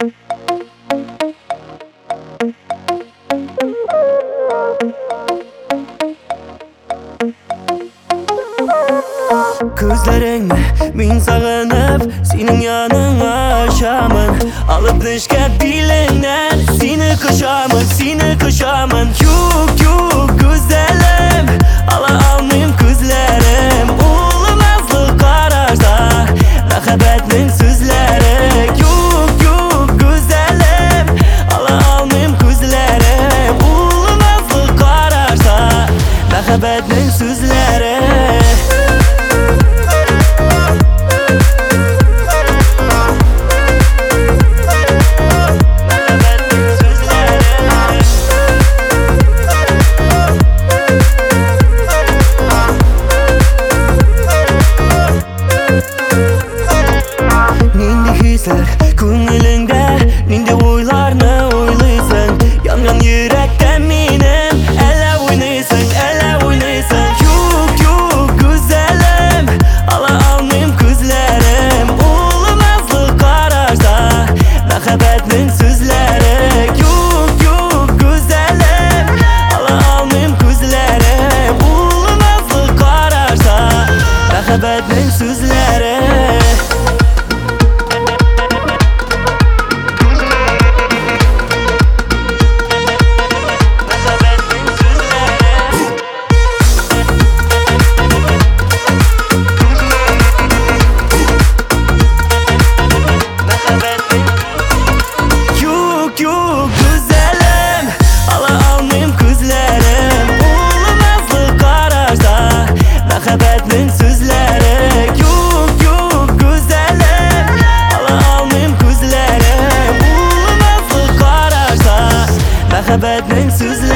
Ko'zlaringni men sog'inib sening yoningga oshaman. Olib nishga dilingdan seni qushaman. Yo'q go'zalim, ola olmayman ko'zlarim. O'lmaslik qarashda muhabbatning so'zlari. Yo'q go'zalim, ola olmayman ko'zlarim. O'lmaslik qarashda muhabbatning so'zlari. Ko'nglingda ninde o'ylarni o'ylaysan. Yongan yurakda mening alla o'ynaysan. Yo'q go'zalim, ola olmayman ko'zlarim. O'lmaslik qarashda muhabbatning so'zlari. Yo'q go'zalim, ola olmayman ko'zlarim. O'lmaslik qarashda muhabbatning so'zlari. Muhabbatning so'zlari. Yo'q go'zalim, ola olmayman ko'zlarim. O'lmaslik qarashda muhabbatning so'zlari.